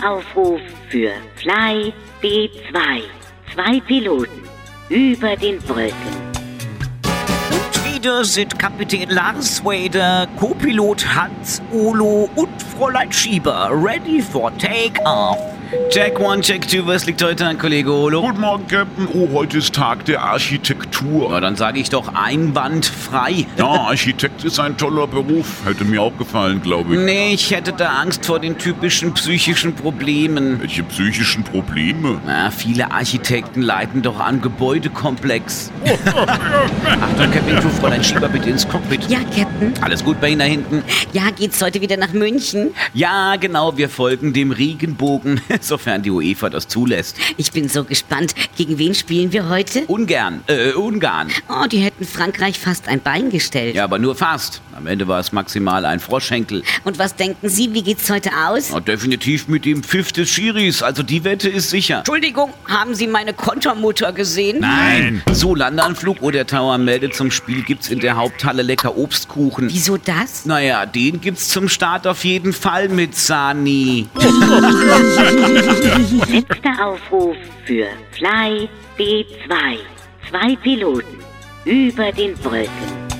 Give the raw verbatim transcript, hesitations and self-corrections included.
Letzter Aufruf für Fly B zwei. Zwei Piloten über den Wolken. Und wieder sind Kapitän Lars Vader, Co-Pilot Hans Olo und Fräulein Schieber ready for take-off. Check one, check two, was liegt heute an, Kollege Olo? Guten Morgen, Captain. Oh, heute ist Tag der Architektur. Na, dann sage ich doch einwandfrei. Ja, Architekt ist ein toller Beruf. Hätte mir auch gefallen, glaube ich. Nee, ich hätte da Angst vor den typischen psychischen Problemen. Welche psychischen Probleme? Na, viele Architekten leiten doch an Gebäudekomplex. Achtung, Captain Crew, Fräulein Schieber, bitte ins Cockpit. Ja, Captain. Alles gut bei Ihnen da hinten? Ja, geht's heute wieder nach München? Ja, genau, wir folgen dem Regenbogen, sofern die UEFA das zulässt. Ich bin so gespannt. Gegen wen spielen wir heute? Ungarn, äh, Ungarn. Oh, die hätten Frankreich fast ein Bein gestellt. Ja, aber nur fast. Am Ende war es maximal ein Froschhenkel. Und was denken Sie, wie geht's heute aus? Na, definitiv mit dem Pfiff des Schiris, also die Wette ist sicher. Entschuldigung, haben Sie meine Kontermutter gesehen? Nein! So, Landeanflug oder Tower meldet zum Spiel, gibt's in der Haupthalle lecker Obstkuchen. Wieso das? Naja, den gibt's zum Start auf jeden Fall mit Sani. Letzter Aufruf für Fly B zwei. Zwei Piloten über den Wolken.